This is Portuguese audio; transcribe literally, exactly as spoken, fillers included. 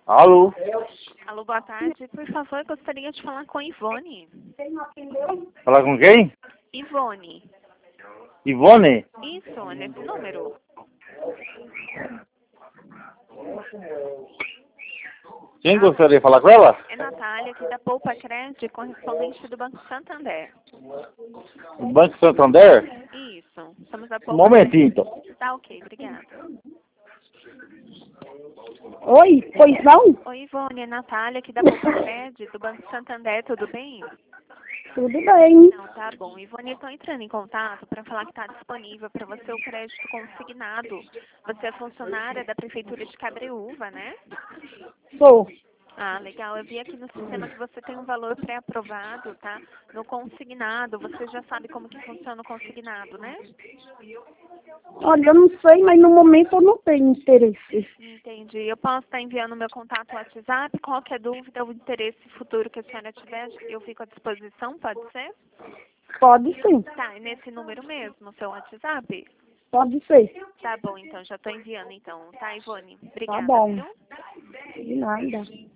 Alô? Alô, boa tarde. Por favor, gostaria de falar com Ivone. Falar com quem? Ivone. Ivone? Isso, nesse número. Quem gostaria de falar com ela? É Natália, aqui da Poupa Crédito, correspondente do Banco Santander. Banco Santander? Isso, somos da Um Poupa momentinho, então. Crédito. Tá ok, obrigada. Oi, pois não? Oi, Ivone, é Natália, aqui da Poupa Crédito, do Banco Santander, tudo bem? Tudo bem. Não, tá bom. Ivone, eu estou entrando em contato para falar que está disponível para você o crédito consignado. Você é funcionária da Prefeitura de Cabreúva, né? Sou. Ah, legal. Eu vi aqui no sistema que você tem um valor pré-aprovado, tá? No consignado. Você já sabe como que funciona o consignado, né? Olha, eu não sei, mas no momento eu não tenho interesse. Entendi. Eu posso estar enviando o meu contato no WhatsApp. Qualquer dúvida ou interesse futuro que a senhora tiver, eu fico à disposição, pode ser? Pode sim. Tá, é nesse número mesmo, seu WhatsApp? Pode ser. Tá bom, então, já estou enviando, então. Tá, Ivone? Tá Obrigada, bom. viu? De nada.